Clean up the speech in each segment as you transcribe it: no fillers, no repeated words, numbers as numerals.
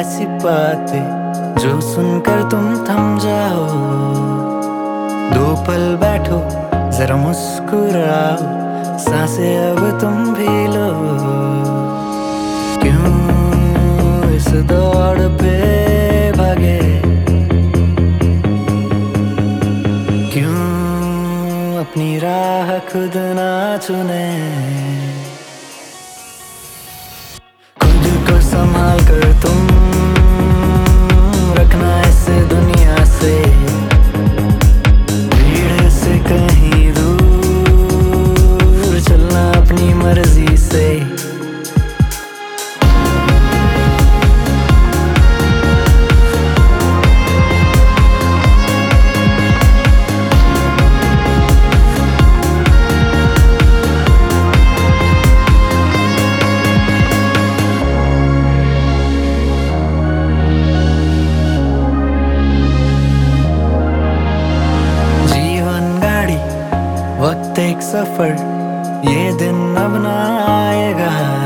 ऐसी बातें जो सुनकर तुम थम जाओ। दो पल बैठो जरा मुस्कुराओ, सांसें अब तुम भी लो। क्यों इस दौड़ पे भागे, क्यों अपनी राह खुद ना चुने। खुद को संभाल कर तुम रखना इस दुनिया से, भीड़ से कहीं दूर चलना अपनी मर्जी से। वक्त एक सफर, ये दिन अब ना आएगा।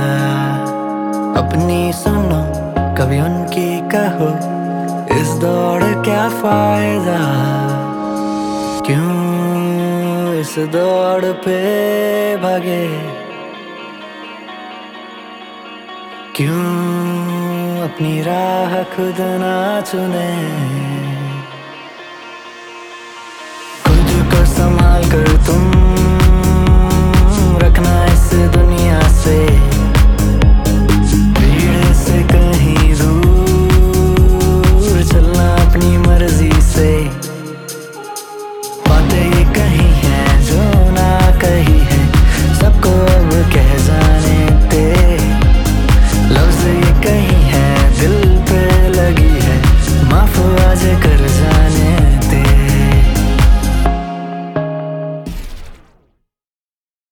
अपनी सुनो कभी उनकी कहो, इस दौड़ क्या फायदा। क्यों इस दौड़ पे भागे, क्यों अपनी राह खुद ना चुने।